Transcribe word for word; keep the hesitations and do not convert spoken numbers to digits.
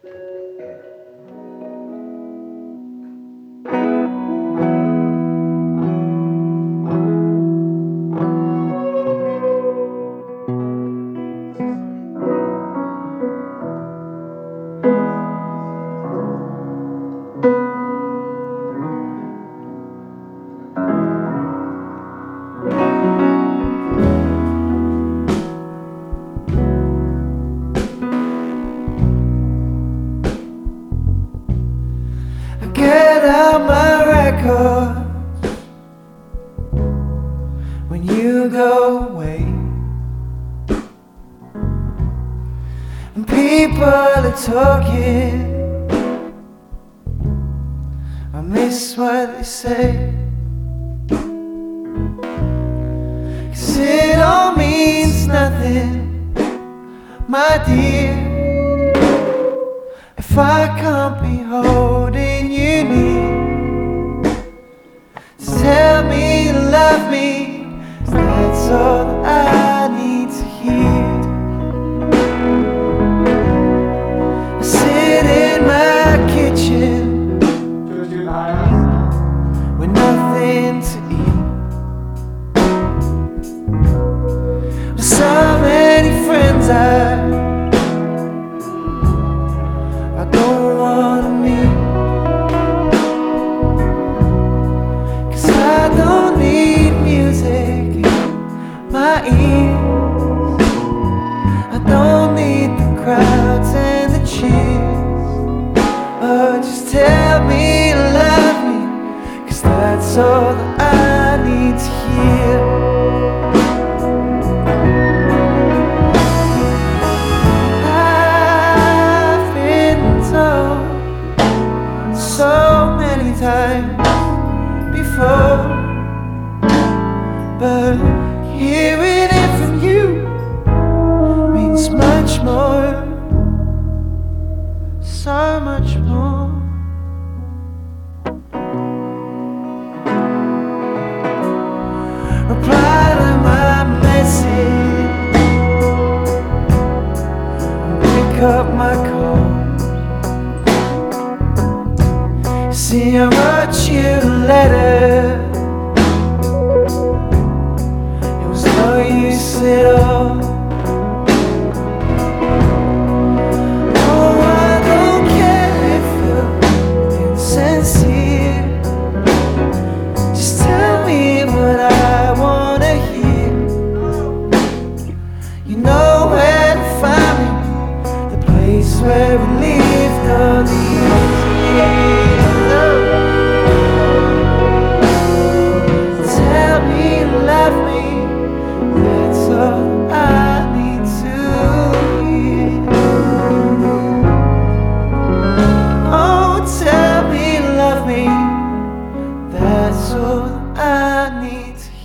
Get out my records when you go away, and people are talking. I miss what they say, 'cause it all means nothing, my dear, if I can't be holding you near. Just tell me you love me, 'cause that's all that I need to hear. I sit in my kitchen with nothing to eat, with so many friends I I don't wanna meet, 'cause I don't need music in my ears. I don't need the crowds and the cheers. Oh, just tell me you love me, 'cause that's all that I need to hear. So many times before, but hearing it from you means much more, so much more. Reply to my message and pick up my call. See, I wrote you a letter, it was no use at all. Oh, I don't care if you're insincere, just tell me what I wanna hear. You know where to find me, the place where we lived all these years. That's all I need to hear.